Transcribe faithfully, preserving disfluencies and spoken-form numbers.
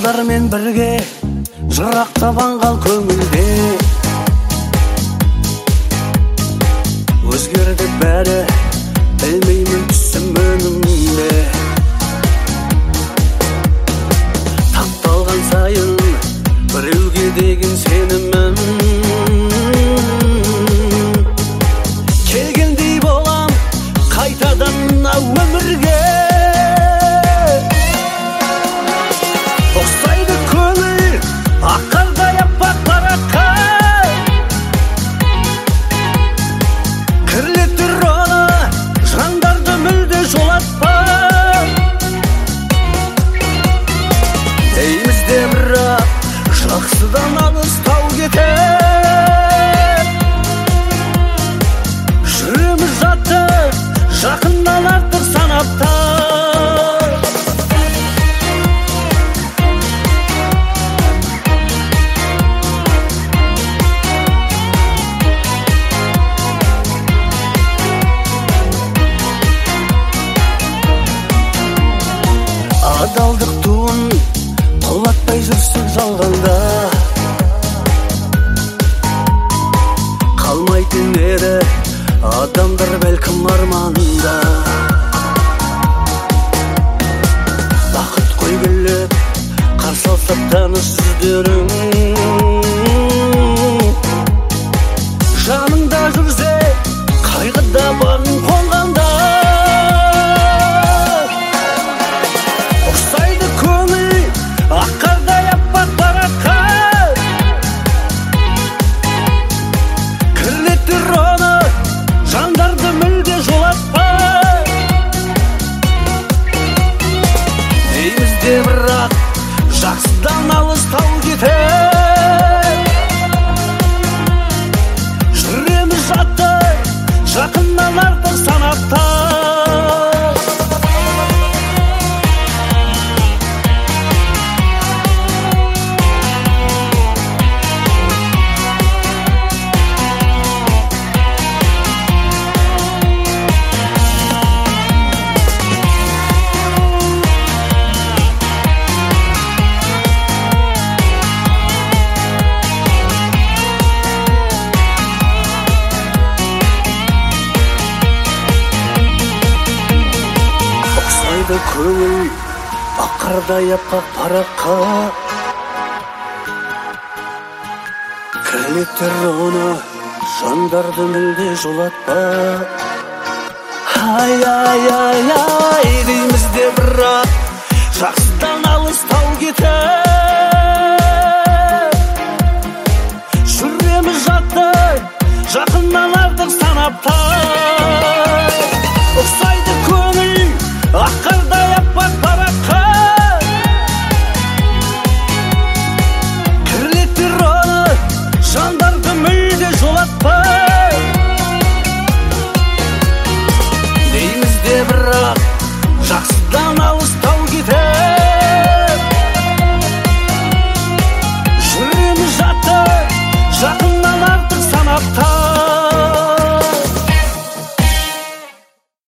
Жылдармен бірге жырақтап аңғал көңілде өзгерді бәрі, білмеймін түсім өнімде. Тапталған сайын біреуге деген сенімім келгендей болам қайтадан мына өмірге. Ұқсайды көңіл аққардай аппақ параққа, кірлетір оны жандарды мүлде жолатпа. Дейміз де бірақ жақсыдан алыстау кетер. Жүреміз жатты жақыннан артық санапта. Адалдық туын құлатпай жүрсек жалғанда, қалмайтын ері адамдар бәлкім арманда. Бақыт қой келіп қарсы алсақ таныс жүздерің, жаныңда жүрсе қайғыда бағың қонғанда. Ұқсайды көңіл аққардай аппақ параққа, кірлетір оны жандарды мүлде жолатпа. Дейміз де бірақ жақсыдан алыстау кетер. Жүреміз жатты жақыннан артық санапта. Көңіл аққардай аппақ параққа, кірлетір оны жандарды мүлде жолатпа. Ай, ай, ай, ай, дейміз де бірақ жақсыдан алыстау кетер. Жүреміз жатты жақыннан артық санапта.